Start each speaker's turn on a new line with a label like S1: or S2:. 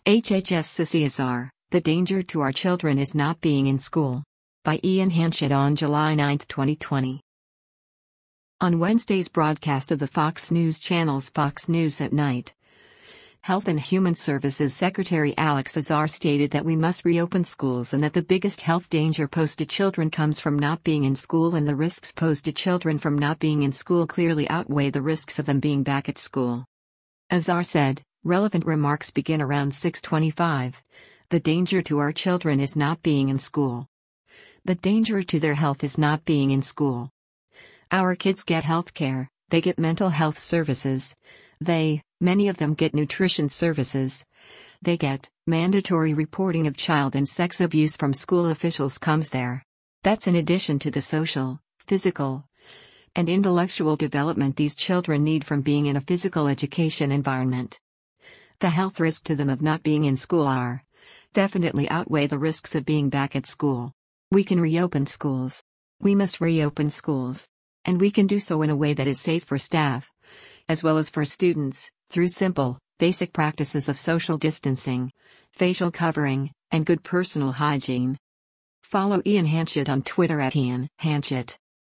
S1: HHS Sissy Azar, The Danger to Our Children is Not Being in School. By Ian Hanchett on July 9, 2020. On Wednesday's broadcast of the Fox News channel's Fox News at Night, Health and Human Services Secretary Alex Azar stated that we must reopen schools and that the biggest health danger posed to children comes from not being in school, and the risks posed to children from not being in school clearly outweigh the risks of them being back at school. Azar said, relevant remarks begin around 6:25. The danger to our children is not being in school. The danger to their health is not being in school. Our kids get health care, they get mental health services. Many of them get nutrition services. They get mandatory reporting of child and sex abuse from school officials comes there. That's in addition to the social, physical, and intellectual development these children need from being in a physical education environment. The health risk to them of not being in school definitely outweigh the risks of being back at school. We can reopen schools. We must reopen schools. And we can do so in a way that is safe for staff, as well as for students, through simple, basic practices of social distancing, facial covering, and good personal hygiene. Follow Ian Hanchett on Twitter at Ian Hanchett.